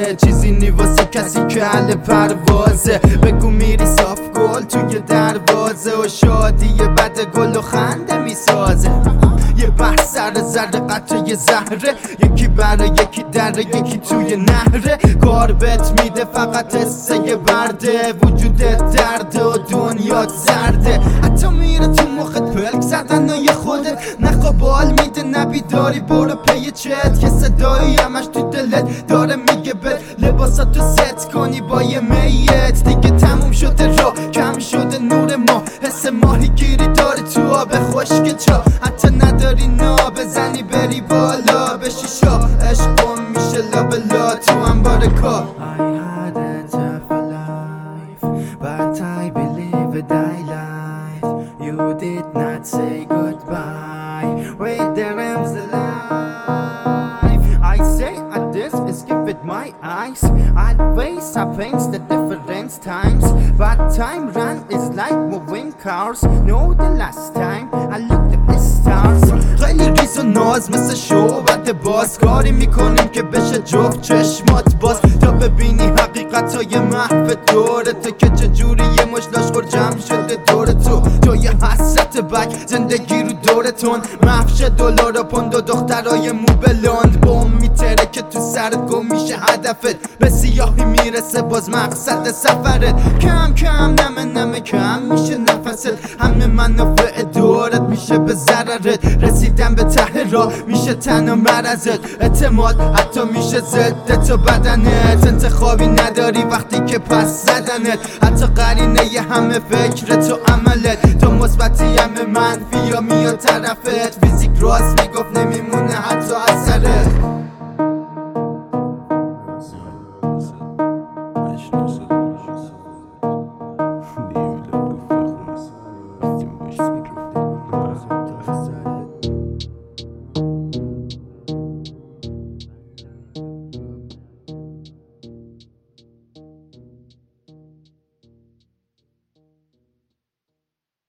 تازه، چیزی نی واسه کسی که اهل پروازه. بگو میری صاف گل توی دروازه و شادی بعد گل و خنده میسازه. یه بحث سر زر قطره زهره، یکی برای یکی دره یکی توی نهره. کار بهت میده فقط حسه برده، وجودت درده و دنیات زرده. حتی میره تو مخت پلک زدن و یه خودت نخوا بال میده نبیداری برو پی چت. که صدایی همش تو دلت داره میگه بد لباساتو ست کنی با یه میت. دیگه تموم شده را کم شده نور ما، حس ماهی گیری داره تو آب خشک چا. حتی نداری نا بزنی بری بالا به شیشا، عشقم میشه لابلا تو انبار کار. I had a tough life, but I believe it I life. You did not say goodbye. Wait, there is the life. I say at this is give it my eyes. Always happens the different times, but time run is like moving cars. No, the last time I looked at the stars. خیلی ریز و ناز مثل شعبت باز، کاری میکنیم که بشه جفت چشمات باز. تا ببینی حقیقت های محو دورته که چجوری یه مشلاش خور جمع شده دور تو. جای حسرت بک زندگی رو دورتون، مفش دلار و پوند و دخترای مو بلند. بوم میتره که تو سرت گم میشه هدفت، به سیاهی میرسه باز مقصد سفرت. کم کم نمه کم میشه نفست، همه منافع دورت میشه به ضررت. رسیدن به ته راه میشه تن و مرزت، اعتماد حتی میشه ضدت و بدنت. انتخابی نداری وقتی که پس زدنت، حتی قرینه ی همه فکرت و عملت. تو مثبتی همه منفی یا میاد طرفت، فیزیک راست میگفت نمیمونه حتی اثرت.